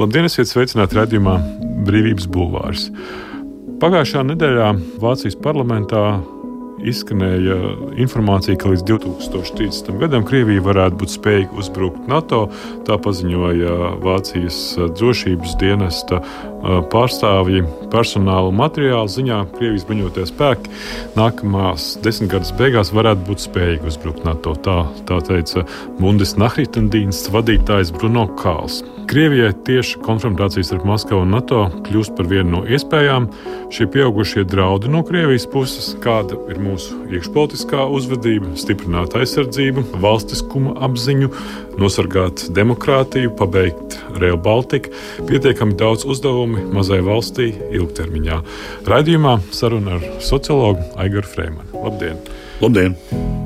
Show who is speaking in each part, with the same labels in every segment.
Speaker 1: Labdien, esiet sveicināti raidījumā Brīvības bulvārs. Pagājušā nedēļā Vācijas parlamentā izskanēja informācija, ka līdz 2030. gadam Krievija varētu būt spējīga uzbrukt NATO. Tā paziņoja Vācijas drošības dienesta pārstāvji. Personāla materiāla ziņā Krievijas bruņotie spēki nākamās 10 gadus beigās varētu būt spējīgi uzbrukt NATO. Tā teica Bundesnachrichtendiensts vadītājs Bruno Kāls. Krievijai tieši konfrontācijas ar Maskavu un NATO kļūst par vienu no iespējām. Šie pieaugušie draudi no Krievijas puses, kāda ir mūsu iekšpolitiskā uzvedība, stiprināt aizsardzību, valstiskuma apziņu, nosargāt demokrātiju, pabeigt Rail Baltica, pietiekami daudz uzdevumi mazai valstī ilgtermiņā. Raidījumā saruna ar sociologu Aigaru Freimanu. Labdien!
Speaker 2: Labdien!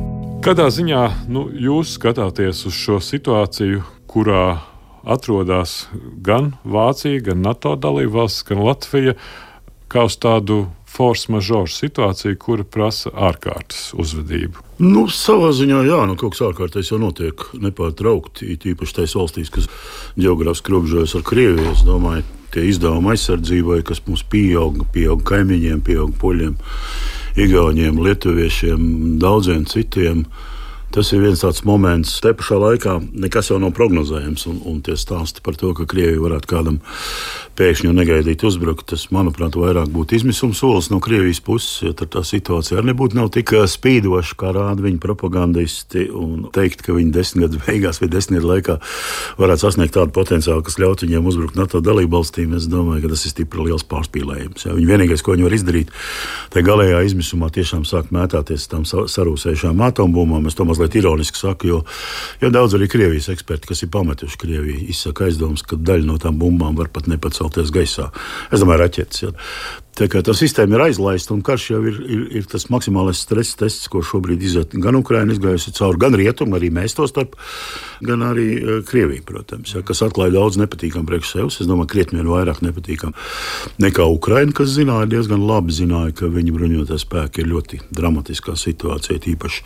Speaker 1: Kādā ziņā jūs skatāties uz šo situāciju, kurā atrodas gan Vācija, gan NATO dalībvalstis, gan Latvija, kā uz tādu force majeure situāciju, kura prasa ārkārtas uzvedību?
Speaker 2: Savā ziņā, jā, kaut kas ārkārtais jau notiek nepārtraukti, īpaši tais valstīs, kas ģeogrāfiski robežojas ar Krieviju. Es domāju, tie izdevumi aizsardzībai, kas mums pieaug kaimiņiem, pieaug poļiem, igauņiem, lietuviešiem, daudziem citiem. Tas ir viens tāds moments, te pašā laikā nekas jau nav prognozējams, un tie stāsti par to, ka Krievija varētu kādam pēkšņi un negaidīt uzbrukt, tas, manuprāt, vairāk būtu izmisuma solis no Krievijas puses, jo tā situācija arī nebūtu nav tik spīdoša, kā rāda viņa propagandisti, un teikt, ka viņi 10 gadu beigās vai 10 gadu laikā varētu sasniegt tādu potenciālu, kas ļaut viņiem uzbrukt NATO dalībvalstīm. Es domāju, ka tas ir stipri liels pārspīlējums. Ja? Viņi vienīgais, ko viņi var izdarīt, tai galējā izmisumā tiešām sāk mētāties tām sarūsējušām atombumbām. Es to mazliet ironiski saku, jo daudz arī Krievijas eksperti, kas ir pametuši Krieviju, izsaka aizdomas, ka daļa no tām bumbām var pat nepacelties gaisā. Es domāju, raķetes. Ja. Tā kā tā sistēma ir aizlaista, un karš jau ir tas maksimālais stresa tests, ko šobrīd iziet gan Ukraina izgājusi cauri, gan Rietumi, arī mēs to starp, gan arī Krievija, protams, ja, kas atklāja daudz nepatīkam priekš sevis. Es domāju, krietni vien vairāk nepatīkam nekā Ukraina, kas zināja, diezgan labi zināja, ka viņa bruņotie spēki ir ļoti dramatiskā situācijā, īpaši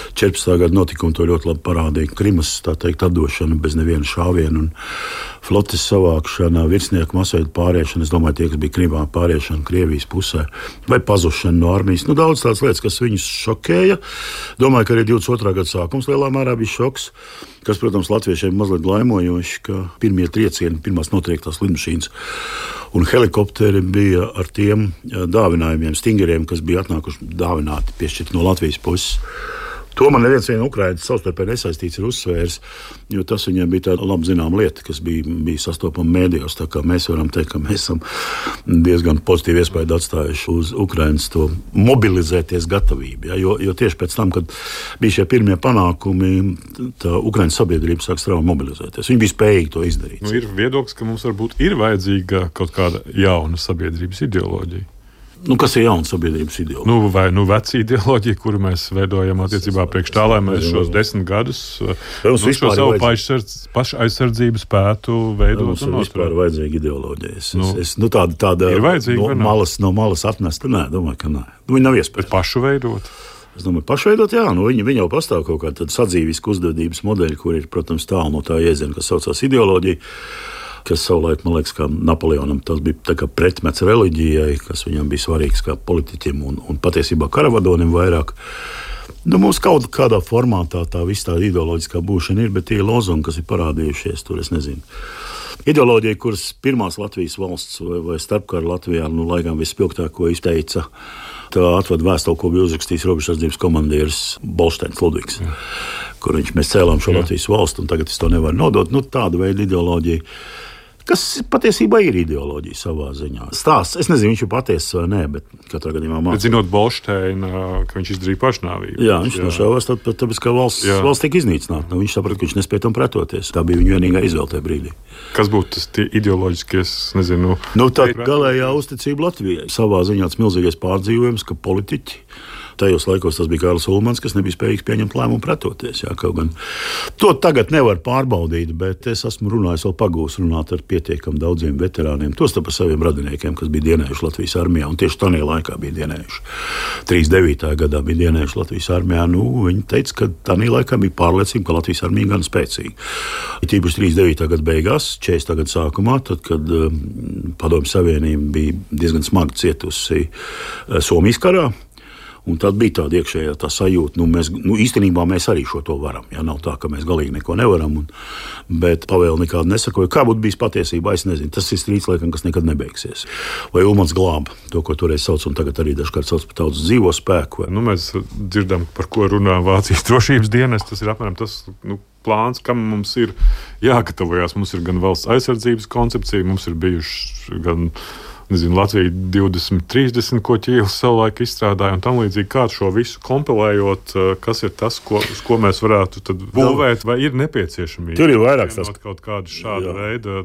Speaker 2: 14. gada notikumi to ļoti labi parādīja. Krimas, tā teikt, atdošana bez neviena šāviena un flotes savākšana, virsnieku masveida pāriešana, es domāju, tie, kas bija Krimā, pāriešana Krievijas pusē, vai pazušana no armijas. Daudz tādas lietas, kas viņus šokēja. Domāju, ka arī 22. gada sākums lielā mērā bija šoks, kas, protams, latviešiem mazliet glaimojoši, ka pirmie triecieni, pirmās notriektās lidmašīnas un helikopteri bija ar tiem dāvinājumiem, stingeriem, kas bija atnākuši dāvināti, piešķirti no Latvijas puses. To man neviens Ukrainas savstarpēji nesaistīts ir uzsvērs, jo tas viņiem bija tāda labi zināma lieta, kas bija sastopama mēdījos. Tā kā mēs varam teikt, ka mēs esam diezgan pozitīvi iespēju atstājuši uz Ukrainas to mobilizēties gatavību. Ja? Jo tieši pēc tam, kad bija šie pirmie panākumi, tā Ukrainas sabiedrība sāk strauji mobilizēties. Viņi bija spējīgi to izdarīt.
Speaker 1: Ir viedoklis, ka mums varbūt ir vajadzīga kaut kāda jauna sabiedrības ideoloģija.
Speaker 2: Kas ir jauna sabiedrības ideoloģija?
Speaker 1: Vai veci ideoloģija, kuru mēs veidojam attiecībā priekš tā, lai mēs šos 10 gadus šo savu pašaizsardzību spētu veidot un
Speaker 2: noturēt. Vispār vajadzīga ideoloģija. Tāda
Speaker 1: ir vajadzīga,
Speaker 2: no malas atnesta? Nē, domāju, ka nē. Viņa nav iespēja.
Speaker 1: Bet pašu veidot?
Speaker 2: Es domāju, pašveidot, jā. Viņi jau pastāv kaut kāda sadzīviska uzvedības modeļa, kur ir, protams, tālu no tā jēdziena, kas saucās ideoloģija. Kas savulaik, man liekas, kā Napoleonam, tas bija tā kā pretmets reliģijai, kas viņam bija svarīgs kā politiķim un patiesībā karavadonim vairāk. Mums kaut kādā formātā tā viss tā ideoloģiskā būšana ir, bet tie lozungi, kas ir parādījušies tur, es nezinu. Ideoloģija, kuras pirmās Latvijas valsts vai starpkara Latvijā, laikam vispilgtāko izteica, tā atved vēstuli, ko bija uzrakstījis robežsardzības komandieris Bolšteins Ludvigs, kur mēs cēlām šo Latvijas valstu, un tagad es to nevaru nodot. Tāda veida ideoloģija, kas patiesībā ir ideoloģija savā ziņā. Stāsts, es nezinu, viņš ir patiesas vai nē, bet katrā gadījumā mācās.
Speaker 1: Bet zinot Bolšteinu, ka viņš izdarīja pašnāvību.
Speaker 2: Jā, viņš nošāvās, tāpēc, ka valsts tika iznīcināta. Viņš saprata, ka viņš nespēja tam pretoties. Tā bija viņa vienīgā izvēle tajā brīdī.
Speaker 1: Kas būtu tas ideoloģiskais, nezinu?
Speaker 2: Tā galējā uzticība Latvijai. Savā ziņā tas milzīgais pārdzīvojums, ka politiķi Tajos laikos tas bija Kārlis Ulmans, kas nebija spējīgs pieņemt lēmumu pretoties. Jā, kaut gan to tagad nevar pārbaudīt, bet es esmu runājis, vēl pagūs runāt ar pietiekami daudziem veterāniem, tostarp ar saviem radiniekiem, kas bija dienējuši Latvijas armijā, un tieši tajā laikā bija dienējuši. 39. gadā bija dienējuši Latvijas armijā. Viņi teica, ka tajā laikā bija pārliecība, ka Latvijas armija gan spēcīga. Tīpaši 39. gada beigās, 40. gada sākumā, tad, kad Padomju Savienība bija diezgan smagi cietusi Somijas karā. Un tad bija tāda iekšējā tā sajūta, īstenībā mēs arī šo to varam. Ja? Nav tā, ka mēs galīgi neko nevaram, bet pavēle nekādu nesakoja. Kā būtu bijis patiesībā, es nezinu. Tas ir strīds, laikam, kas nekad nebeigsies. Vai Ulmans glāba to, ko toreiz sauc, un tagad arī dažkārt sauc par tautas dzīvo spēku.
Speaker 1: Mēs dzirdam, par ko runā Vācijas drošības dienas. Tas ir apmēram tas plāns, kam mums ir jāgatavojas. Mums ir gan valsts aizsardzības koncepcija, mums ir bijuši gan Latvija 2030, ko Ķīlis savulaik izstrādāja, un tam līdzīgi kā šo visu kompilējot, kas ir tas, ko mēs varētu tad būvēt, vai ir nepieciešamība.
Speaker 2: Tur ir vairāks tas.
Speaker 1: Kaut kādu šādu veidu,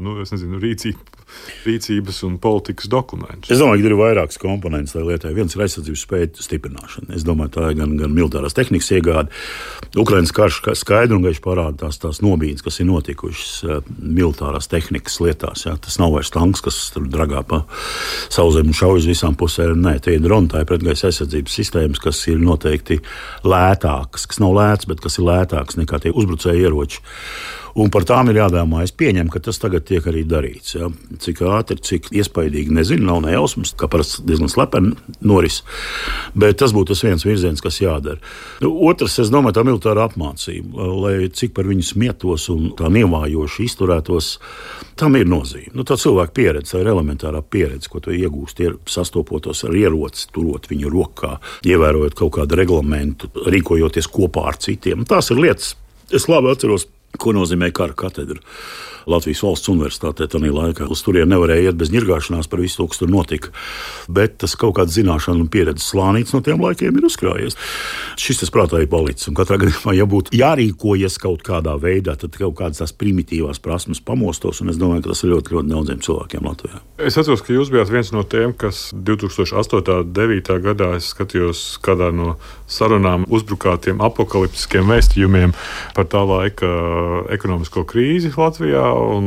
Speaker 1: rīcības un politikas dokumentus.
Speaker 2: Es domāju, ka ir vairākas komponentes tajā lietā. Viens ir aizsardzības spēju stiprināšana. Es domāju, tā ir gan militārās tehnikas iegāde. Ukrainas karš skaidri un gaiši parāda tās nobīdes, kas ir notikušas militārās tehnikas lietās. Ja? Tas nav vairs tanks, kas tur dragā pa sauszemi šauj uz visām pusēm. Nē, tie ir droni, tā ir pretgaisa aizsardzības sistēmas, kas ir noteikti lētākas, kas nav lētas, bet kas ir lētākas nekā tie uzbrucēji ieroči. Un par tām ir jādomā. Es pieņemu, ka tas tagad tiek arī darīts. Ja? Cik ātri, cik iespaidīgi, nezinu, nav nejausmas, kā parasti diezgan slepeni noris. Bet tas būtu tas viens virziens, kas jādara. Otrs, es domāju, tā militārā apmācība, lai cik par viņu smietos un tā nievājoši izturētos, tam ir nozīme. Tā cilvēka pieredze, tā ir elementārā pieredze, ko tu iegūst, sastopotos ar ieroci, turot viņu rokā, ievērojot kaut kādu reglamentu, rīkojoties kopā ar citiem. Tās ir lietas, es labi atceros, ko nozīmē kara katedra Latvijas Valsts Universitātē tajā laikā. Uz turieni nevarēja iet bez ņirgāšanās par visu to, kas tur notika. Bet tas kaut kāds zināšanu un pieredzes slānīts no tiem laikiem ir uzkrājies. Šis tas prātā ir palicis. Un katrā gadījumā, ja būtu jārīkojas kaut kādā veidā, tad kaut kādas tās primitīvās prasmes pamostos, un es domāju, ka tas ir ļoti, ļoti daudziem cilvēkiem Latvijā.
Speaker 1: Es atceros, ka jūs bijāt viens no tiem, kas 2008. 9. gadā es skatījos kādā no sarunām uzbrukātiem apokaliptiskiem vēstījumiem par tā laika ekonomisko krīzi Latvijā.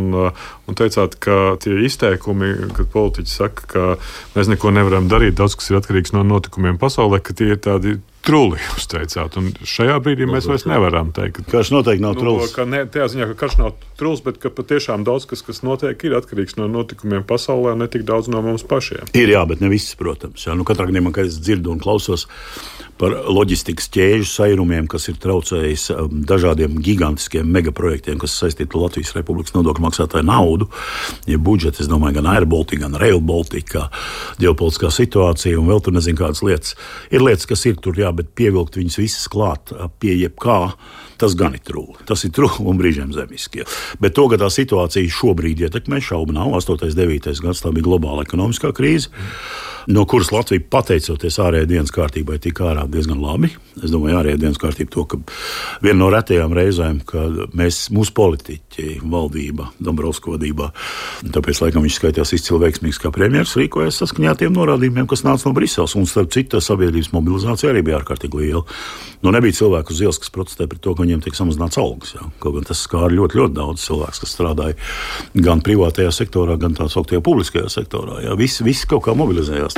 Speaker 1: Un teicāt, ka tie izteikumi, kad politiķi saka, ka mēs neko nevaram darīt, daudz kas ir atkarīgs no notikumiem pasaulē, ka tie ir tādi truli, jūs teicāt. Un šajā brīdī mēs vairs nevaram teikt,
Speaker 2: ka karš noteikti nav truls.
Speaker 1: Tajā ziņā, ka karš nav truls, bet ka patiešām daudz kas notiek, ir atkarīgs no notikumiem pasaulē un ne tik daudz no mums pašiem.
Speaker 2: Ir jā, bet ne viss, protams. Jā. Katrā gadījumā, kad es dzirdu un klausos par loģistikas ķēžu sairumiem, kas ir traucējis dažādiem gigantiskiem megaprojektiem, kas saistīti ar Latvijas Republikas nodokļu maksātāju naudu, ja budžeti, es domāju, gan Air Baltica, gan Rail Baltica, ģeopolitiskā situācija un vēl tur nezinu kādas lietas. Ir lietas, kas ir tur, jā, bet pievilkt viņas visas klāt pie jebkā, tas gan ir trūli. Tas ir trūli un brīžiem zemiskie. Bet to, ka tā situācija šobrīd ietekmē, šaubu nav. 8. 9. gads tā bija globāla ekonomiskā krīze, no kuras Latvija, pateicoties ārējai dienas kārtībai, tika ārā diezgan labi. Es domāju, ārējai dienas kārtība to, ka viena no retajām reizēm, kad mūsu politiķi, valdība, Dombrovska vadībā, tāpēc, laikam, viņš skaitījās izcili veiksmīgs kā premjers, rīkojas saskaņā tiem norādījumiem, kas nāca no Briseles. Un starp citu, sabiedrības mobilizācija arī bija ārkārtīgi liela. Nebija cilvēku uz ielas, kas protestē par to, ka viņiem tiek samazināts algas. Jā. Kaut gan tas skāra ļoti, ļoti daudz cilvēku, kas strādāja gan privātajā sektorā, gan tā sauktajā publiskajā sektorā. Jā. Visi kaut kā mobilizējās.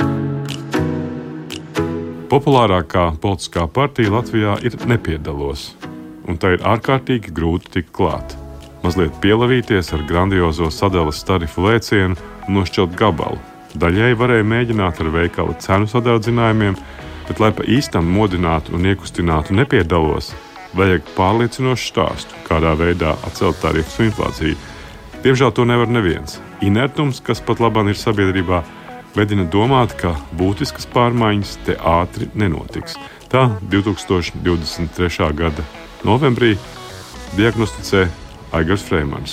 Speaker 1: Populārākā politiskā partija Latvijā ir Nepiedalos, un tā ir ārkārtīgi grūti tikt klāt. Mazliet pielavīties ar grandiozo sadalas tarifu lēcienu un nošķelt gabalu. Daļēji varēja mēģināt ar veikala cenu sadardzinājumiem, bet, lai pa īstam modinātu un iekustinātu Nepiedalos, vajag pārliecinošu stāstu, kādā veidā atcelt tarifus un inflāciju. Diemžēl to nevar neviens. Inertums, kas pat labāk ir sabiedrībā, vedina domāt, ka būtiskas pārmaiņas te ātri nenotiks. Tā 2023. gada novembrī diagnosticē Aigars Freimans.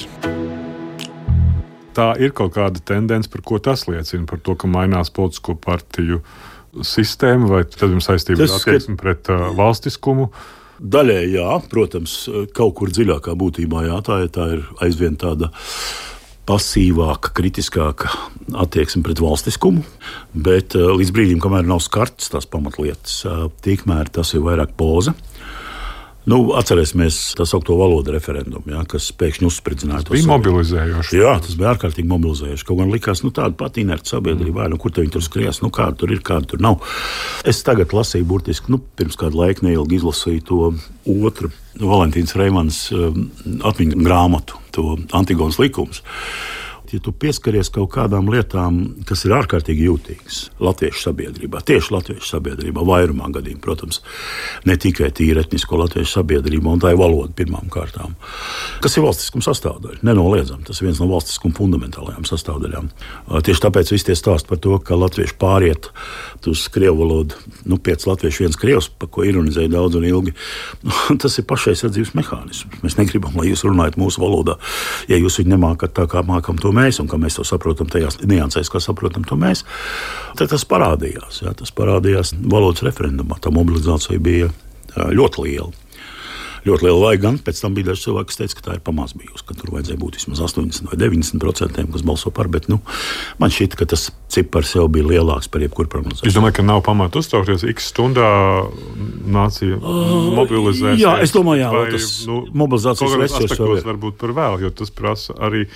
Speaker 1: Tā ir kaut kāda tendence, par ko tas liecina, par to, ka mainās politisko partiju sistēma, vai tad jums saistība ar attieksmi pret valstiskumu?
Speaker 2: Daļēji jā, protams, kaut kur dziļākā būtībā jā, tā ir aizvien tāda pasīvāka, kritiskāka attieksme pret valstiskumu, bet līdz brīdim, kamēr nav skartas tās pamatlietas, tikmēr tas ir vairāk poza. Atcerēsimies tā saukto valodu referendumu, kas pēkšņi uzspridzināja.
Speaker 1: Tas bija mobilizējoši.
Speaker 2: Jā, tas bija ārkārtīgi mobilizējoši. Kaut gan likās, tāda pati inerta sabiedrībā, kur viņi tur skries, kāda tur ir, kāda tur nav. Es tagad lasīju burtiski, pirms kādu laiku neilgi izlasīju to otru Valentīnas Reimans atmiņu grāmatu, to Antigonas likumus. Ja tu pieskaries kaut kādām lietām, kas ir ārkārtīgi jūtīgas latviešu sabiedrībā, tieši latviešu sabiedrībā, vairumā gadījumā, protams, ne tikai tīri etnisko latviešu sabiedrībā, un tā ir valoda pirmām kārtām, kas ir valstiskuma sastāvdaļa, nenoliedzami. Tas ir viens no valstiskuma fundamentālajām sastāvdaļām. Tieši tāpēc visi tie stāsti par to, ka latvieši pāriet uz krievu valodu, 5 latvieši, 1 krievs, par ko ironizēja daudz un ilgi, tas ir pašaizsardzības mehānisms. Mēs negribam, lai jūs runājat mūsu valodā, ja jūs viņu nemākat tā, kā mākam to mēs, un kā mēs to saprotam tajās niansēs, kā saprotam to mēs, tad tas parādījās. Tas parādījās valodas referendumā. Tā mobilizācija bija ļoti liela. Ļoti liela vajag, gan pēc tam bija daži cilvēki, kas teica, ka tā ir pamaz bijusi, ka tur vajadzēja būt vismaz 80 vai 90%, kas balso par, bet man šķiet, ka tas cipars jau bija lielāks par jebkuru prognozēšanu.
Speaker 1: Es domāju, ka nav pamata uztraukties, x stundā nācija mobilizēs.
Speaker 2: Jā, es domāju, tas mobilizācijas resursi jau ir.
Speaker 1: Varbūt par vēl, jo tas prasa arī,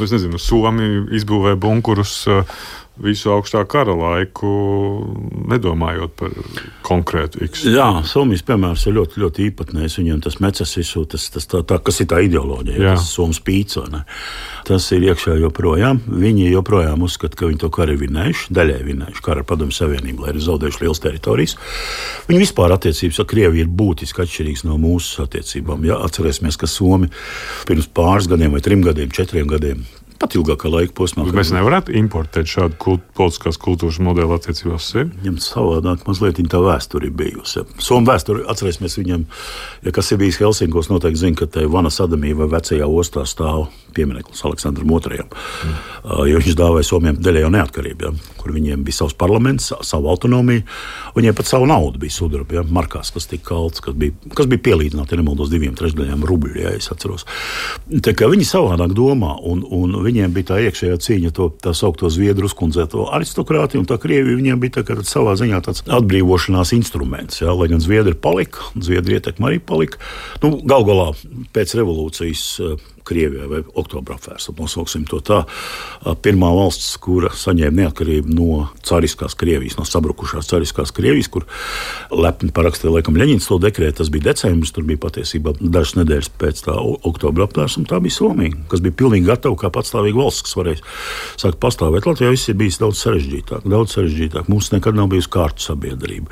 Speaker 1: Somija izbūvē bunkurus visu augstā kara laiku, nedomājot par konkrētu X.
Speaker 2: Jā, Somijas piemērs ir ļoti, ļoti īpatnējs. Viņiem tas meces visu, kas ir tā ideoloģija, tas Somas pīts, vai ne? Tas ir iekšā joprojām. Viņi joprojām uzskata, ka viņi to karu ir vinējuši, daļai vinējuši karu ar Padomju Savienību, lai ir zaudējuši lielas teritorijas. Viņi vispār attiecības ar Krieviju ir būtiski atšķirīgas no mūsu attiecībām. Atcerēsimies, ka Somi pirms pāris gadiem vai 3 gadiem, 4 gadiem, pat ilgākā laika posmā.
Speaker 1: Mēs nevarētu importēt šādu politiskās kultūras modeli attiecībās sevi?
Speaker 2: Viņam savādāk mazliet tā vēsture ir bijusi. Somu vēsture, atcerēsimies viņam, kas ir bijis Helsinkos, noteikti zina, ka te Vanas Adamī vai vecajā ostā stāv piemineklis Aleksandram II. Jo viņš dāvāja Somiem daļai jau neatkarību, kur viņiem bija savs parlaments, savu autonomiju, viņiem pat savu naudu bija sudraba, markās, kas tika kalts, kas bija pielīdzināti, ja nemaldos, 2/3 rubļu, ja es atceros. Tā kā viņi savādāk domā, un viņiem bija tā iekšējā cīņa, tā saukto zviedru uzkundzēto aristokrātiju, un tā Krievija viņiem bija tā, savā ziņā tāds atbrīvošanās instruments, lai gan zviedri palika, zviedri ietekme arī palika. Gal galā pēc revolūcijas Krievijā vai Oktobra afēras, nosauksim to tā, pirmā valsts, kura saņēma neatkarību no cariskās Krievijas, no sabrukušās cariskās Krievijas, kur lepni parakstīja laikam Ļeņins to dekrētu, tas bija decembris, tur bija patiesībā dažas nedēļas pēc tā Oktobra apvērsuma, tā bija Somija, kas bija pilnīgi gatava kā patstāvīga valsts, kas varēja sākt pastāvēt. Latvijā viss ir bijis daudz sarežģītāk. Mums nekad nav bijusi kārtu sabiedrība.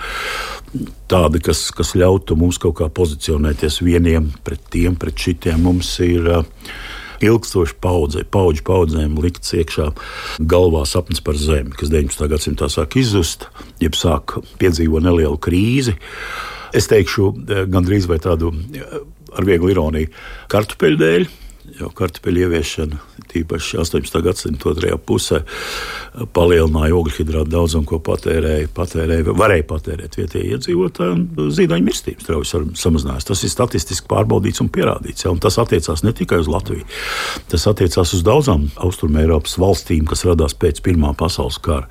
Speaker 2: Tāda, kas ļautu mums kaut kā pozicionēties vieniem pret tiem, pret šitiem. Mums ir ilgstoši paudžu paudzēm likts iekšā galvā sapnis par zemi, kas 19. gadsimtā sāk izzust, jeb sāk piedzīvo nelielu krīzi. Es teikšu gandrīz vai tādu ar vieglu ironiju kartupeļu dēļ, jo kartupeļu ieviešana tīpaši 18. gadsimta otrajā pusē palielināja ogļhidrātu daudzumu, ko varēja patērēt vietējie iedzīvotāji, un zīdaiņu mirstības strauji samazinājās. Tas ir statistiski pārbaudīts un pierādīts, un tas attiecās ne tikai uz Latviju. Tas attiecās uz daudzām Austrumeiropas valstīm, kas radās pēc Pirmā pasaules kara.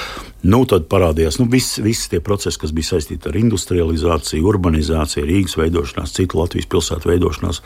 Speaker 2: Tad parādījās visi tie procesi, kas bija saistīti ar industrializāciju, urbanizāciju, Rīgas veidošanās, citu Latvijas pilsētu veidošanās,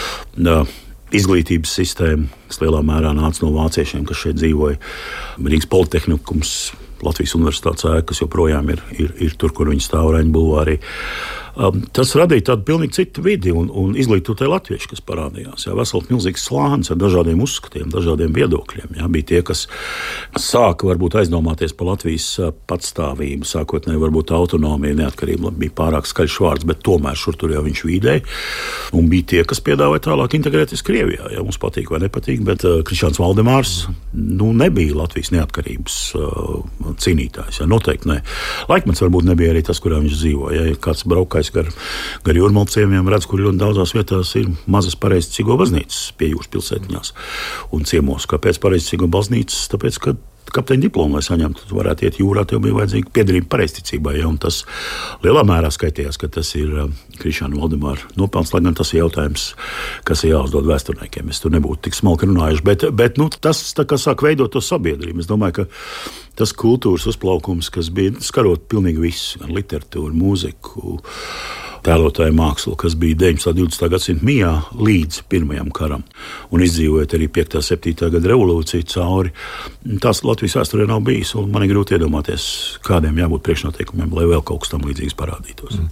Speaker 2: izglītības sistēma, kas lielā mērā nāca no vāciešiem, kas šeit dzīvoja. Rīgas politehnikums, Latvijas universitātes ēka, kas joprojām ir tur, kur viņi stāv Raņu bulvārī. Tas radīja tādu pilnīgi citu vidi un izglītotie latvieši, kas parādījās. Vesels milzīgs slānis ar dažādiem uzskatiem, dažādiem viedokļiem. Bija tie, kas sāka varbūt aizdomāties par Latvijas patstāvību, sākotnēji varbūt autonomija, neatkarība bija pārāk skaļš vārds, bet tomēr šur tur jau viņš vīdēja. Un bija tie, kas piedāvāja tālāk integrēties Krievijā. Mums patīk vai nepatīk, bet Krišjāns Valdemārs nebija Latvijas neatkarības cīnītājs. Noteikti ne. Laikmets varbūt nebija arī tas, kurā viņš dzīvoja. Ja kāds braukājis gar Jūrmalu ciemiem, redz, kur ļoti daudzās vietās ir mazas pareizticīgo baznīcas pie jūras pilsētiņās un ciemos. Kāpēc pareizticīgo baznīcas? Tāpēc, ka kapteiņa diplomu, lai saņemtu. Tu varētu iet jūrā, tev bija vajadzīga piederība pareizticībai. Ja? Un tas lielā mērā skaitījās, ka tas ir Krišjāna Valdemāra nopelns, lai gan tas ir jautājums, kas ir jāuzdod vēsturniekiem. Es tur nebūtu tik smalki runājuši, bet tas tā kā sāk veidot to sabiedrību. Es domāju, ka tas kultūras uzplaukums, kas bija skarot pilnīgi visu, gan literatūru, mūziku, tēlotāju mākslu, kas bija 19. un 20. gadsimta mijā līdz Pirmajam karam, un izdzīvojot arī 5. un 7. gada revolūciju cauri. Tās Latvijas vēsturē nav bijis, un man ir grūti iedomāties, kādiem jābūt priekšnoteikumiem, lai vēl kaut kas tam līdzīgs parādītos.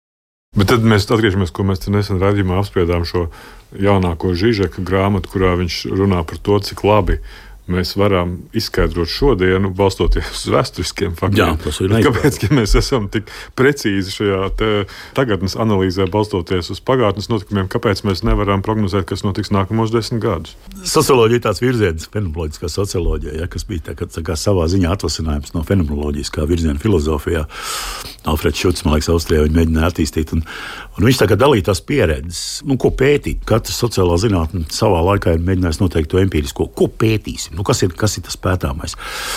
Speaker 1: Bet tad mēs atgriežamies, ko mēs nesen raidījumā apspriedām šo jaunāko Žižeka grāmatu, kurā viņš runā par to, cik labi mēs varam izskaidrot šodienu, balstoties uz vēsturiskiem faktiem.
Speaker 2: Jā, tas ir neizprāt.
Speaker 1: Kāpēc, ja mēs esam tik precīzi šajā tagadnes analīzē, balstoties uz pagātnes notikumiem, kāpēc mēs nevaram prognozēt, kas notiks nākamos 10 gadus?
Speaker 2: Socioloģija ir tāds virziens, fenomenoloģiskā socioloģija, ja, kas bija tā kā savā ziņā atvasinājums no fenomenoloģiskā virziena filozofijā. Alfreds Šuts, man liekas, Austrijā viņi mēģināja attīstīt. Un viņš tā kā dalīja tās pieredzes, ko pētīt. Katra sociālā zinātne savā laikā ir mēģinājusi noteikt to empirisko. Ko pētīsim? Kas ir tas pētāmais?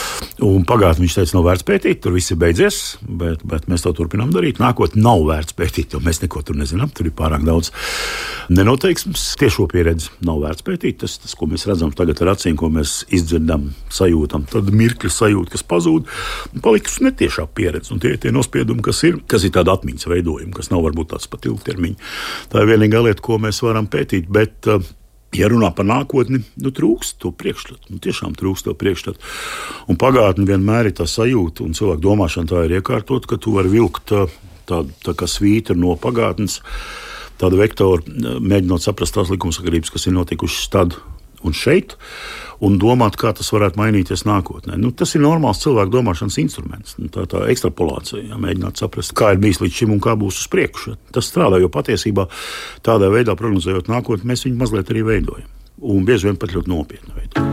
Speaker 2: Un pagātnē viņš teica, nav vērts pētīt, tur viss ir beidzies, bet mēs to turpinām darīt. Nākotnē nav vērts pētīt, jo mēs neko tur nezinām. Tur ir pārāk daudz nenoteiksmes. Tiešo pieredzi nav vērts pētīt. Tas, ko mēs redzam tagad ar acīm, ko mēs izdzirdam, sajūtam, tad mirkļa sajūta, kas pazūd, palikusi netiešā pieredze. Un tie nospiedumi, kas ir tāda atmiņas veidojumi, kas nav varbūt tāds pat ilgtermiņa. Tā ir vienīgā lieta, ko mēs varam pētīt. Bet, ja runā par nākotni, trūkst to priekšstatu. Tiešām trūkst to priekšstatu. Un pagātne vienmēr ir tā sajūta, un cilvēku domāšana tā ir iekārtot, ka tu vari vilkt tā kā svītra no pagātnes, tādu vektoru, mēģinot saprast tās likumsakarības, kas ir notikušas tad un šeit, un domāt, kā tas varētu mainīties nākotnē. Tas ir normāls cilvēku domāšanas instruments. Tā ekstrapolācija, mēģināt saprast, kā ir bijis līdz šim un kā būs uz priekšu. Tas strādā, jo patiesībā tādā veidā prognozējot nākotni, mēs viņu mazliet arī veidojam. Un bieži vien pat ļoti nopietni veidojam.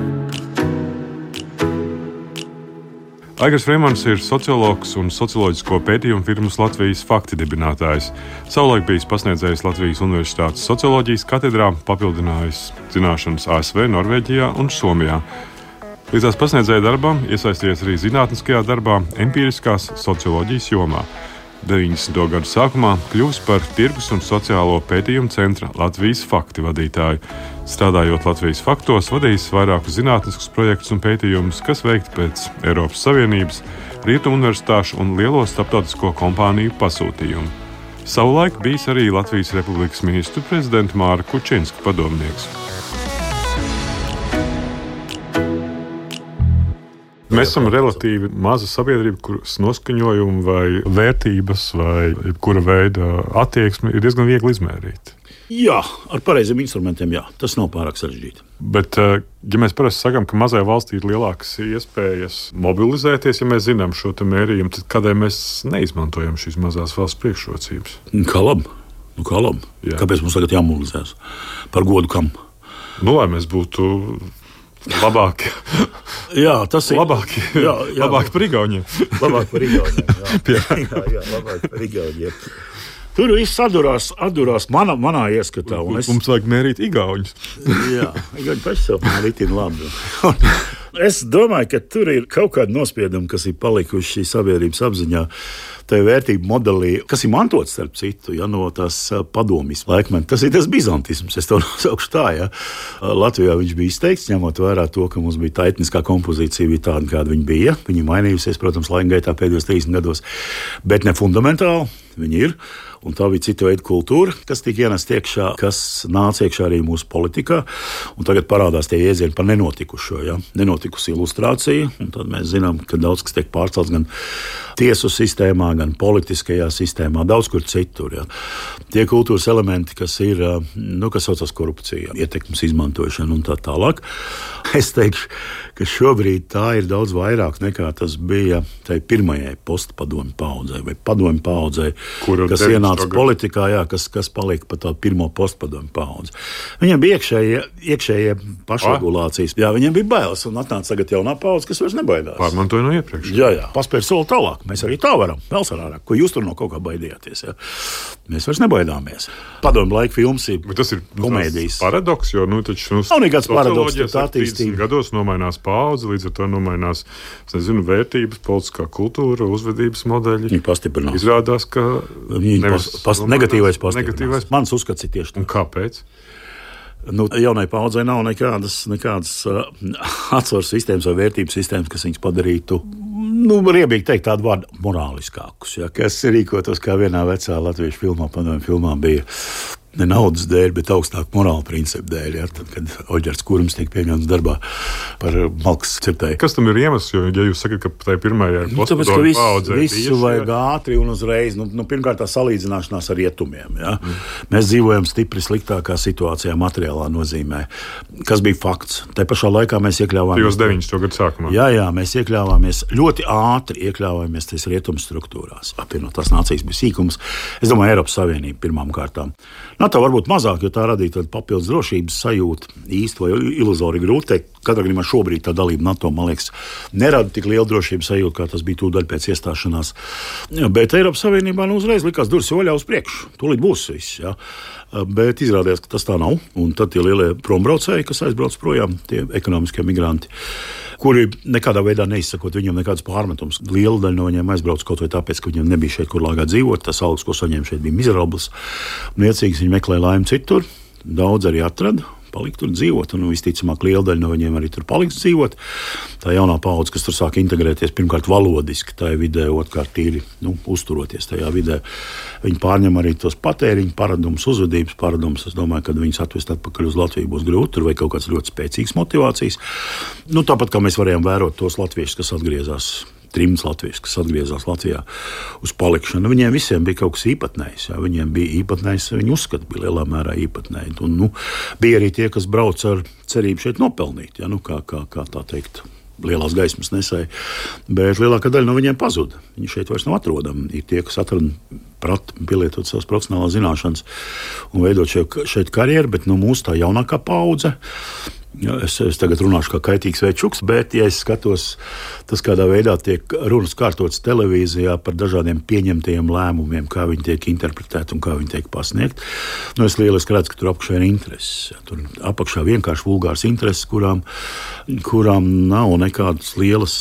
Speaker 1: Aigars Freimans ir sociologs un socioloģisko pētījumu firmas Latvijas fakti dibinātājs. Savulaik bijis pasniedzējis Latvijas Universitātes socioloģijas katedrā, papildinājis zināšanas ASV, Norvēģijā un Somijā. Līdz tās pasniedzēja darbam iesaistījies arī zinātniskajā darbā, empiriskās socioloģijas jomā. 90. gadu sākumā kļuvis par tirgus un sociālo pētījumu centra Latvijas fakti vadītāju. Strādājot Latvijas faktos, vadījis vairākus zinātniskus projektus un pētījumus, kas veikti pēc Eiropas Savienības, Rietumu universitāšu un lielo starptautisko kompāniju pasūtījumu. Savulaik bijis arī Latvijas Republikas ministru prezidenta Māra Kučinska padomnieks. Mēs esam relatīvi maza sabiedrība, kuras noskaņojumu vai vērtības vai kura veida attieksme ir diezgan viegli izmērīt.
Speaker 2: Jā, ar pareiziem instrumentiem, jā. Tas nav pārāk sarežģīti.
Speaker 1: Bet, ja mēs parasti sakām, ka mazai valstī ir lielākas iespējas mobilizēties, ja mēs zinām šo mērījumu, tad kādēļ mēs neizmantojam šīs mazās valsts priekšrocības?
Speaker 2: Kā labi. Jā. Kāpēc mums tagad jāmobilizēs? Par godu kam?
Speaker 1: Lai mēs būtu labāki.
Speaker 2: Jā, tas ir
Speaker 1: labāki. Labāki par Igauniem.
Speaker 2: Labāk par Igauniem. Jā, labāk par Igauniem. Tur viss atdurās manā ieskatā.
Speaker 1: Mums vajag mērīt igauņus.
Speaker 2: Jā, Igauni paši sev ritina labi. Es domāju, ka tur ir kaut kādi nospiedumi, kas ir palikuši šī sabiedrības apziņā. Tā vērtību modelī, kas ir mantots starp citu, no tās padomjas laikmeta. Tas ir tas bizantisms, es to nosaukšu tā. Ja. Latvijā viņš bija izteikts, ņemot vērā to, ka mums bija tā etniskā kompozīcija, bija tāda, kāda viņa bija. Viņa mainījusies, protams, laika gaitā pēdējos 30 gados, bet ne fundamentāli viņa ir. Un tā bija cita veida kultūra, kas tika ienest iekšā, kas nāca iekšā arī mūsu politikā. Un tagad parādās tie jēdzieni par nenotikušo. Ja? Nenotikusi ilustrācija, un tad mēs zinām, ka daudz kas tiek pārcelts gan tiesu sistēmā, gan politiskajā sistēmā, daudz kur citur. Ja? Tie kultūras elementi, kas ir, kas saucas korupcija, ietekmes izmantošana un tā tālāk. Es teikšu, ka šobrīd tā ir daudz vairāk nekā tas bija tai pirmajai postpadomju paudzei vai padomju paudzei, kas ienāca politikā, kas palika pa tādu pirmo postpadomju paudzi. Viņiem bija iekšējie pašregulācijas. Jā, viņiem bija bailes un atnāca tagad jaunā paudze, kas vairs nebaidās.
Speaker 1: Pārmantoja no iepriekš.
Speaker 2: Jā, paspēr soli tālāk. Mēs arī tā varam. Vēl sarārāk, ko jūs tur no kaut kā baidījāties. Ja? Mēs vairs nebaidāmies. Padomju laika films ir komēdijas.
Speaker 1: Paradoks, jo taču
Speaker 2: nav nekāds paradoks, tas attīstība.
Speaker 1: Gados nomainās paudze, līdz ar to nomainās, vērtības, politiskā kultūra, uzvedības modeļi.
Speaker 2: Viņi pastiprinās.
Speaker 1: Izrādās, ka
Speaker 2: negatīvais pastiprinās. Mans uzskats ir tieši tā.
Speaker 1: Un kāpēc?
Speaker 2: Jaunai paudzei nav nekādas atsvaru sistēmas vai vērtības sistēmas, kas viņus padarītu, riebīgi teikt, tādu vārdu morāliskākus, ja, kas rīkotos kā vienā vecā latviešu padomju filmā bija ne naudas dēļ, bet augstāk morāla principu dēļ, ja, tad, kad Oģerts Kurms tiek pieņemts darbā par malkas cirtēju.
Speaker 1: Kas tam ir iemesls, jo, ja jūs sakat, ka tai pirmajai
Speaker 2: tāpēc, ka visu vajag ātri un uzreiz, pirmkārt tā salīdzināšanās ar rietumiem, ja. Mēs dzīvojam stipri sliktākā situācijā materiālā nozīmē, kas bija fakts. Te pašā laikā mēs iekļāvāmies
Speaker 1: 90. gadu sākumā.
Speaker 2: Jā, mēs iekļāvāmies ļoti ātri tais rietumu struktūrās. Apvienotās nācijas bija sīkums. Es domāju, Eiropas Savienība pirmām kārtām. NATO varbūt mazāk, jo tā radīja tādu papildus drošības sajūtu, īsti vai iluzori grūti teikt. Katrā gadījumā šobrīd tā dalība NATO, man liekas, nerada tik lielu drošības sajūtu, kā tas bija tūdaļ pēc iestāšanās. Bet Eiropas Savienībā uzreiz likās durvis vaļā uz priekšu. Tūlīt būs viss. Ja. Bet izrādījās, ka tas tā nav. Un tad tie lielie prombraucēji, kas aizbrauc projām, tie ekonomiskie migranti, kuri nekādā veidā neizsakot viņiem nekādus pārmetumus. Liela daļa no viņiem aizbrauc kaut vai tāpēc, ka viņiem nebija šeit, kur lāgā dzīvot. Tas algas, ko saņēma šeit, bija mizerabls. Niecīgs viņi meklēja laimi citur. Daudz arī atrada. Palikt tur dzīvot, un visticamāk liela daļa no viņiem arī tur paliks dzīvot. Tā jaunā paudze, kas tur sāk integrēties, pirmkārt valodiski tajā vidē, otrkārt tīri uzturoties tajā vidē, viņi pārņem arī tos patēriņu paradumus, uzvedības paradumus. Es domāju, ka viņus atvest atpakaļ uz Latviju būs grūti, tur vai kaut kāds ļoti spēcīgs motivācijas. Tāpat kā mēs varējām vērot tos latviešus, kas atgriezās. Trimds latvieši, kas atgriezās Latvijā uz palikšanu. Viņiem visiem bija kaut kas īpatnējs. Ja? Viņiem bija īpatnējs, viņu uzskati bija lielā mērā īpatnēji. Un, bija arī tie, kas brauc ar cerību šeit nopelnīt, ja? Kā tā teikt, lielās gaismas nesēja. Bet lielākā daļa no viņiem pazuda. Viņi šeit vairs nav atrodami. Ir tie, kas atrada pratu, pielietot savas profesionālās zināšanas un veidot šeit karjeru, bet mūsu tā jaunākā paudze. Es tagad runāšu kā kaitīgs večuks, bet, ja es skatos, tas kādā veidā tiek runas kārtotas televīzijā par dažādiem pieņemtajiem lēmumiem, kā viņi tiek interpretēti un kā viņi tiek pasniegt, es lieliski redzu, ka tur apakšā ir intereses. Tur apakšā vienkārši vulgārs intereses, kurām nav nekādas lielas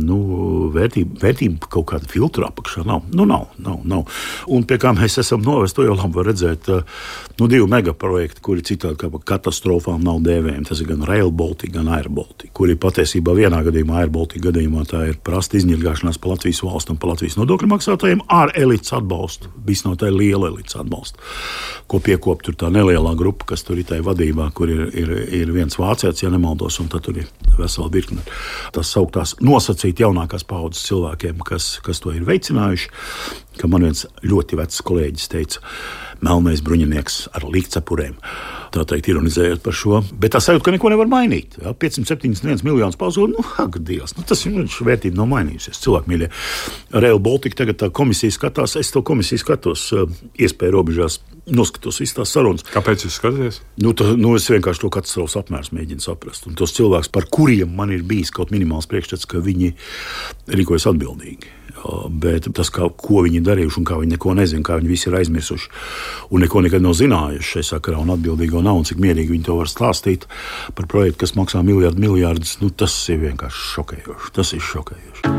Speaker 2: vērtība kaut kāda filtra apakšā. Nav. Un pie kā mēs esam novest, to jau labi var redzēt, 2 megaprojekti, kuri citādi kā par katastrofām nav dēvējami. Tas ir gan Rail Baltica, gan Air Baltica, kuri patiesībā vienā gadījumā, Air Baltica gadījumā, tā ir prasta izņirgāšanās pa Latvijas valstu un pa Latvijas nodokļu maksātājiem ar elites atbalstu. Visnotaļ liela elites atbalstu, ko piekop tur tā nelielā grupa, kas tur ir tai vadībā, kur ir viens vācietis, ja nemaldos, un tad tur ir vesela virkne. Tas sauktās nosacīt jaunākās paudzes cilvēkiem, kas to ir veicinājuši, ka man viens ļoti vecs kolēģis teica, melnais bruņinieks ar līkcepurēm. Tā teikt, ironizējot par šo. Bet tā sajūta, ka neko nevar mainīt. Ja? 571 miljonus pazūd, ak, Dievs, tas vērtība nav mainījusies. Cilvēki mīļie. Rail Baltica tagad tā komisija skatās, es to komisiju skatos, iespēju robežās, noskatos visas tās sarunas.
Speaker 1: Kāpēc jūs skatāties?
Speaker 2: Es vienkārši to katastrofas apmērs mēģinu saprast. Un tos cilvēkus, par kuriem man ir bijis kaut minimāls priekšstats, ka viņi rīkojas atbildīgi. Bet tas, ko viņi darījuši un kā viņi neko nezina, kā viņi visi ir aizmirsuši un neko nekad nav zinājuši šai sakarā un atbildīgo nav un cik mierīgi viņi to var stāstīt par projektu, kas maksā miljardus, tas ir vienkārši šokējoši. Tas ir šokējoši.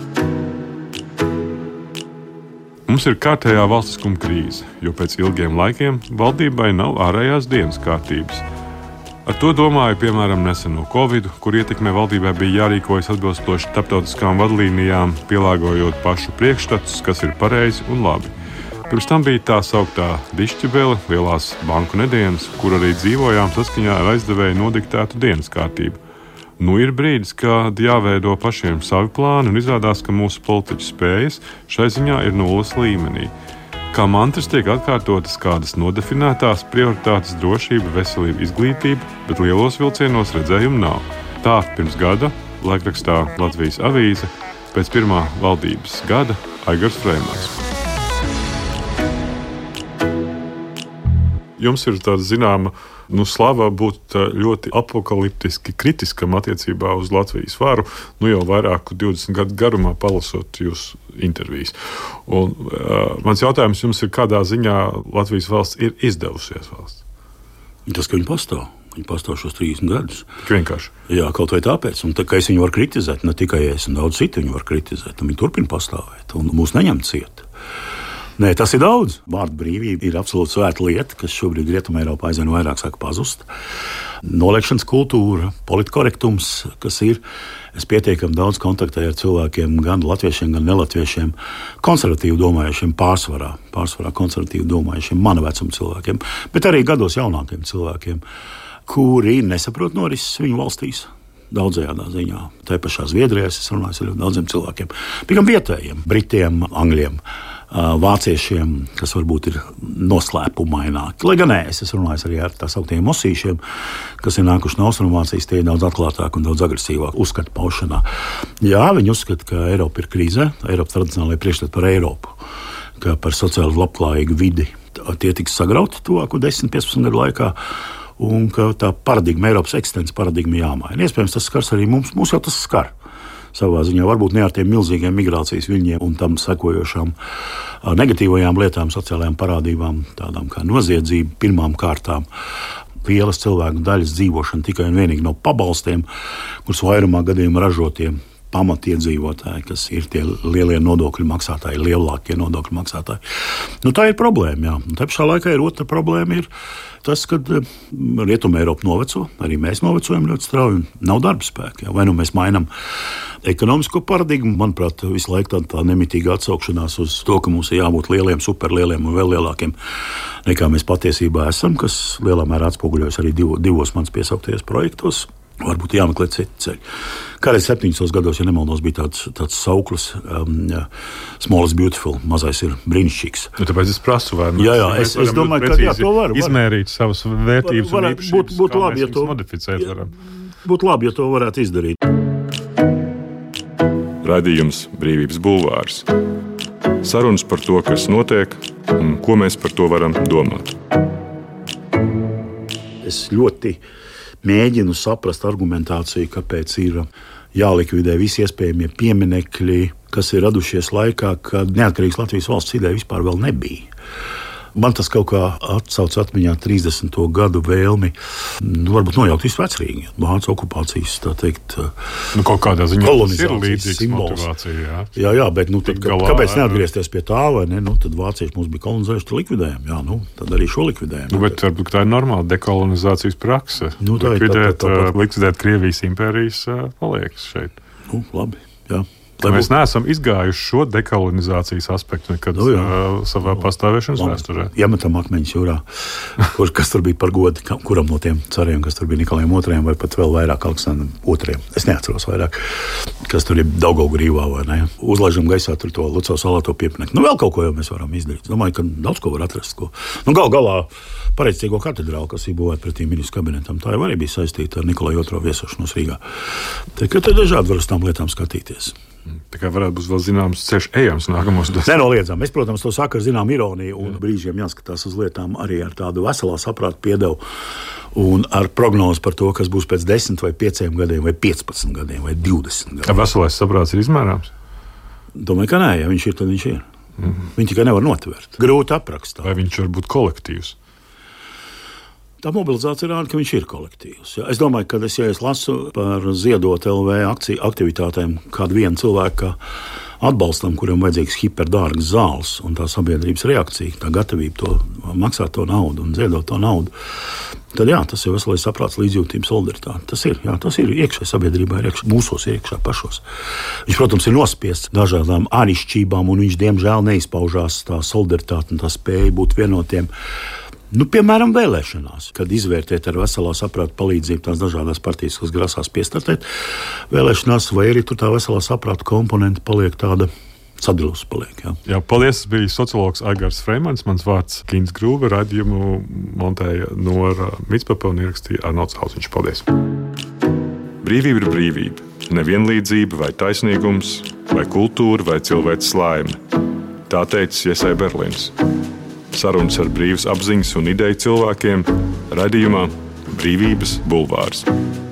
Speaker 1: Mums ir kārtējā valstiskuma krīze, jo pēc ilgiem laikiem valdībai nav ārējās dienas kārtības. Ar to domāju, piemēram, neseno Covid, kur ietekmē valdībai bija jārīkojas atbilstoši starptautiskām vadlīnijām, pielāgojot pašu priekšstatus, kas ir pareizi un labi. Pirms tam bija tā sauktā dišķibele, lielās banku nedēļas, kur arī dzīvojām saskaņā ar aizdevēju nodiktētu dienas kārtību. Ir brīdis, kad jāveido pašiem savi plāni, un izrādās, ka mūsu politiķu spējas šai ziņā ir nulles līmenī. Kā mantras tiek atkārtotas kādas nodefinētās prioritātes drošība, veselība, izglītība, bet lielos vilcienos redzējumu nav. Tā pirms gada laikrakstā Latvijas avīze pēc pirmā valdības gada Aigars Freimans. Jums ir tāda zināma Slava būtu ļoti apokaliptiski kritiskam attiecībā uz Latvijas varu, jau vairāku 20 gadu garumā palasot jūsu intervijas. Un, mans jautājums jums ir, kādā ziņā Latvijas valsts ir izdevusies valsts?
Speaker 2: Tas, ka viņi pastāv. Viņi pastāv šos 30 gadus.
Speaker 1: Vienkārši.
Speaker 2: Jā, kaut vai tāpēc. Un tā, ka es viņu varu kritizēt, ne tikai es, un daudz citu viņu var kritizēt. Viņi turpina pastāvēt un mūs neņem ciet. Nē, tas ir daudz. Vārda brīvība ir absolūti svēta lieta, kas šobrīd Rietumē Eiropā aizvien vairāk sāk pazust. Noliekšanas kultūra, politkorektums, kas ir. Es pietiekami daudz kontaktēju ar cilvēkiem, gan latviešiem, gan nelatviešiem, konservatīvi domājušiem pārsvarā konservatīvi domājušiem, mana vecuma cilvēkiem, bet arī gados jaunākiem cilvēkiem, kuri nesaprot norises viņu valstīs. Daudzajādā ziņā. Tā pašā Zviedrijā es runāju ar daudziem cilvēkiem, tikai vietējiem, britiem, angļiem, vāciešiem, kas varbūt ir noslēpumaināki. Lai gan es runāju arī ar tā sauktiem osīšiem, kas ir nākuši no Austrumvācijas, tie ir daudz atklātāk un daudz agresīvāk uzskatu paušanā. Jā, viņi uzskata, ka Eiropa ir krīzē, Eiropa tradicionāli priekšstat par Eiropu, ka par sociāli labklājīgu vidi tie tiks sagrauti tuvāko 10-15 gadu laikā. Un ka tā paradigma, Eiropas eksistences paradigma jāmaina. Iespējams, tas skars arī mums jau tas skar. Savā ziņā varbūt ne ar tiem milzīgiem migrācijas viļņiem un tam sekojošām negatīvajām lietām, sociālajām parādībām, tādām kā noziedzība, pirmām kārtām, lielas cilvēku daļas dzīvošana tikai un vienīgi no pabalstiem, kurus vairumā gadījumā ražotiem pamatiedzīvotāji, kas ir tie lielie nodokļu maksātāji, lielākie nodokļu maksātāji. Tā ir problēma, jā. Tā pašā laikā ir otra problēma, ir tas, ka Rietuma Eiropa noveco, arī mēs novecojam ļoti strauji, nav darba spēka. Jā. Vai mēs mainām ekonomisko paradigmu, manuprāt, visu laiku tā nemitīga atsaukšanās uz to, ka mums ir jābūt lieliem, superlieliem un vēl lielākiem, nekā mēs patiesībā esam, kas lielā mērā atspoguļojas arī divos manas piesauktajos projektos. Varbūt jāmeklē citi ceļi. Kādreiz 70. gados, ja nemaldos, bija tāds sauklis, small is beautiful, mazais ir brīnišķīgs.
Speaker 1: Tāpēc es prasu, vai
Speaker 2: es domāju, ka to var
Speaker 1: izmērīt savas vērtības un īpašības,
Speaker 2: būtu labi,
Speaker 1: ja to modificēt varam.
Speaker 2: Būtu labi, ja to varētu izdarīt.
Speaker 1: Raidījums Brīvības bulvārs. Sarunas par to, kas notiek un ko mēs par to varam domāt.
Speaker 2: Es ļoti mēģinu saprast argumentāciju, kāpēc ir jālikvidē visi iespējamie pieminekļi, kas ir radušies laikā, kad neatkarīgas Latvijas valsts ideja vispār vēl nebija. Man tas kaut kā atsauc atmiņā 30. gadu vēlmi, varbūt nojaukt visu Vecrīgu, Vācu okupācijas, tā teikt,
Speaker 1: kaut kādā ziņā tas ir līdzīgs
Speaker 2: simbols.
Speaker 1: Motivācija,
Speaker 2: Jā, bet kāpēc neatgriezties pie tā, vai ne? Tad vācieši mums bija kolonizējuši, tad likvidējam. Jā, tad arī šo likvidējam.
Speaker 1: Bet varbūt tā ir normāla dekolonizācijas prakse. Likvidēt Krievijas impērijas paliekas šeit.
Speaker 2: Labi, jā.
Speaker 1: Mēs neesam izgājuši šo dekolonizācijas aspektu nekad savā pastāvēšanas vēsturē.
Speaker 2: Iemetam akmeņus jūrā, kas tur bija par godi, kuram no tiem cariem, kas tur bija Nikolajam II vai pat vēl vairāk Aleksandram II. Es neatceros vairāk, kas tur ir Daugavgrīvā vai ne. Uzlaižam gaisā tur to Lucavas salāto pieminieku. Vēl kaut ko jau mēs varam izdarīt. Domāju, ka daudz ko var atrast. Galā Pareizticīgo katedrāli, kas ir būvēta pretī ministru kabinetam, tā jau arī bija saistīta ar Nikolaju II viesošanos Rīgā. Tā dažādi var uz tām lietām skatīties.
Speaker 1: Tā kā varētu būt vēl zināms ceļš ejams nākamos gadus.
Speaker 2: Nenoliedzami. Es, protams, to saku ar zinām ironiju un brīžiem jāskatās uz lietām arī ar tādu veselā saprāta piedevu un ar prognozi par to, kas būs pēc 10 vai 5 gadiem vai 15 gadiem vai 20 gadiem.
Speaker 1: Tā veselais saprāts ir izmērāms?
Speaker 2: Domāju, ka nē, ja viņš ir, tad viņš ir. Viņi tikai nevar notvert. Grūti aprakstīt.
Speaker 1: Vai viņš var būt kolektīvs?
Speaker 2: Tā mobilizācija rāda, ka viņš ir kolektīvs. Ja. Es domāju, ka es lasu par Ziedot LV aktivitātēm kādu vienu cilvēku atbalstam, kuram vajadzīgs hiperdārgas zāles, un tā sabiedrības reakcija, tā gatavība to maksāt to naudu un ziedot to naudu. Tad jā, tas ir veselais saprāts, līdzjūtība, solidaritāte. Tas ir iekšā sabiedrībā, mūsos iekšā pašos. Viņš, protams, ir nospiests dažādām āršķībām, un viņš, diemžēl, neizpaužās tā solidaritāte un tā spēja būt vienotiem. Piemēram, vēlēšanās, kad izvērtēt ar veselā saprāta palīdzību tās dažādas partijas, kas grasās piestartēt vēlēšanās, vai arī tur tā veselā saprāta komponente paliek tāda sadalus paliek.
Speaker 1: Jā, paldies. Tas bija sociologs Aigars Freimans. Mans vārds Gins Grūve. Raidījumu montēja Nora Mitspapa un ierakstīja Arnolds Hauziņš. Paldies. Brīvība ir brīvība. Nevienlīdzība vai taisnīgums, vai kultūra, vai cilvēces laime. Tā teica Iesai Berlīns. Sarunas ar brīvas apziņas un ideju cilvēkiem raidījumā Brīvības bulvārs.